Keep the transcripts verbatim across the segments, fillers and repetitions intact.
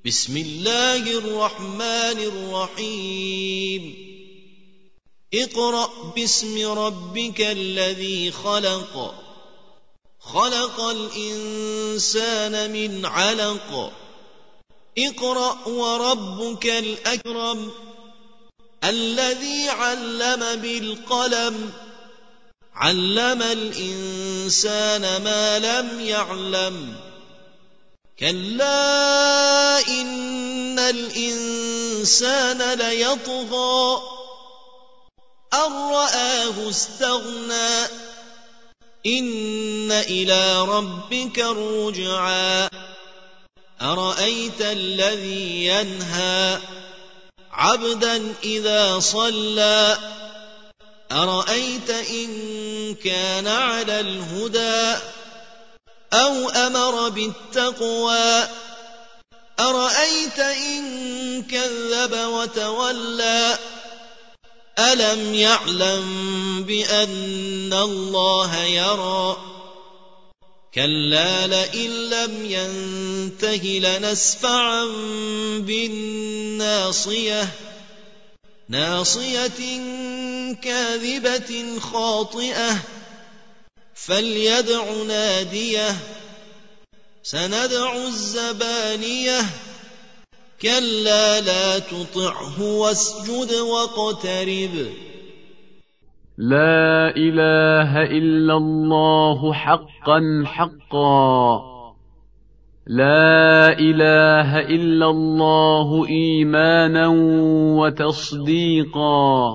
بسم الله الرحمن الرحيم اقرأ باسم ربك الذي خلق خلق الإنسان من علق اقرأ وربك الأكرم الذي علم بالقلم علم الإنسان ما لم يعلم كلا إن الإنسان ليطغى أن رآه استغنى إن إلى ربك الرجعى أرأيت الذي ينهى عبدا إذا صلى أرأيت إن كان على الهدى أو أمر بالتقوى أرأيت إن كذب وتولى ألم يعلم بأن الله يرى كلا لئن لم ينته لنسفعا بالناصية ناصية كاذبة خاطئة فليدع ناديه سندع الزبانية كلا لا تطعه واسجد واقترب لا إله إلا الله حقا حقا لا إله إلا الله إيمانا وتصديقا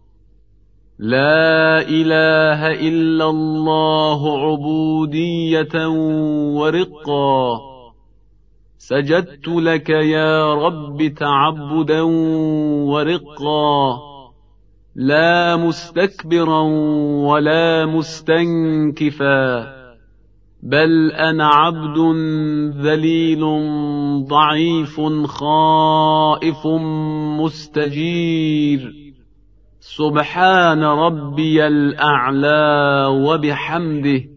لا إله إلا الله عبودية ورقا سجدت لك يا رب تعبدا ورقا لا مستكبرا ولا مستنكفا بل أنا عبد ذليل ضعيف خائف مستجير سبحان ربي الأعلى وبحمده